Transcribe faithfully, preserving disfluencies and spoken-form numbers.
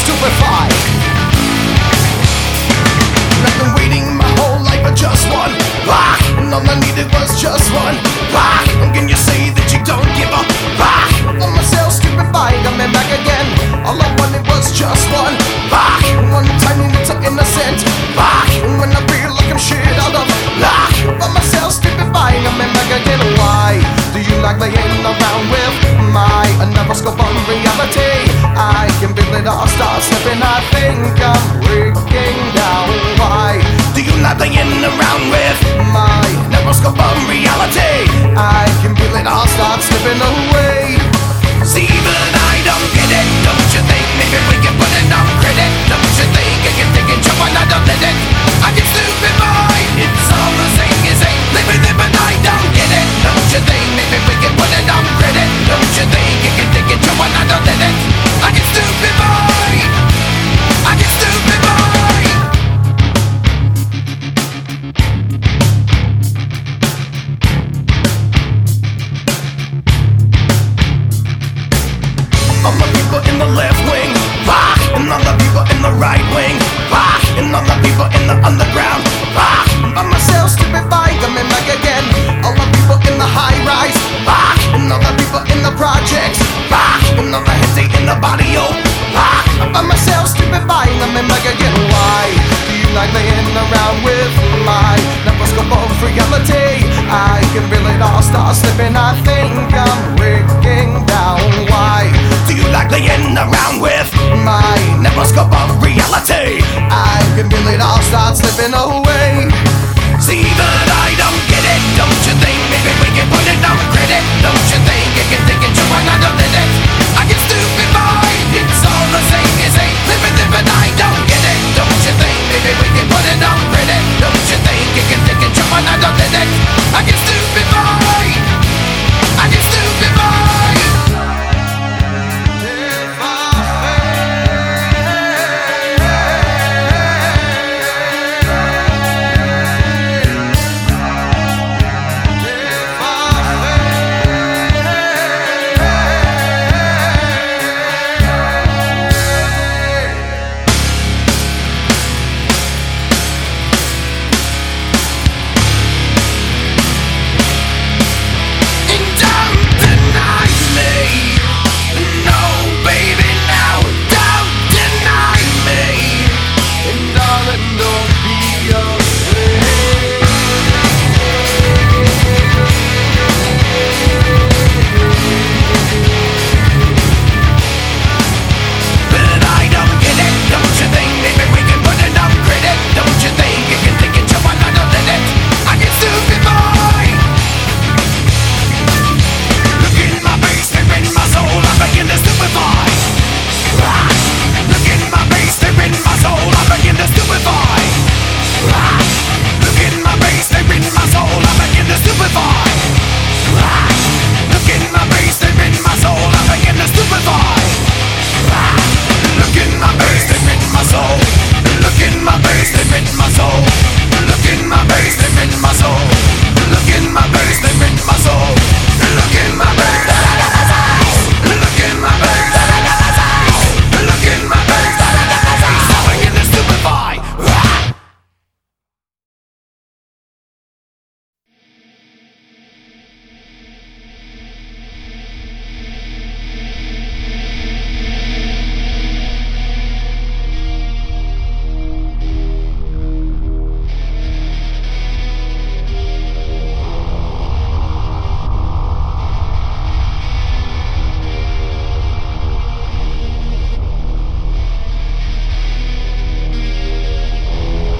stupefied. I've been waiting my whole life for just one rock, and all I needed was just one rock. And can you say that you don't give a rock? On myself stupefied, I'm back again. All I wanted was just one rock, one tiny little innocent rock. And when I feel like I'm shit out of luck, on myself stupefied, I'm back again. Why do you like laying around with my another scope on reality? I can feel it all start slipping, I think I'm breaking down. Why do you like laying around with my neuroscope on reality? I can feel it all start slipping away. See, but I don't get it, don't you think? Maybe we can put it on credit, don't you think? I can take it, jump and I don't let it. I get stupid boy, it's all the same, you say. Living it, but I don't get it, don't you think? Maybe we can put it on credit, don't you think? I can take it, jump and I don't let it. I get stupid boy, I get stupid boy. All the people in the left wing, rock, and all the people in the right wing, rock, and all the people in the underground, rock. By myself, stupefied, I'm in back again. All the people in the high rise, rock, and all the people in the projects, rock, and all the heads in the body, oh, rock. By myself, stupefied, I'm in back again. Why do you like laying around with my neuroscope of reality? I can feel it all start slipping, I think I'm breaking down. Why do you like laying around with my neuroscope of reality? I can feel it all start slipping away. See the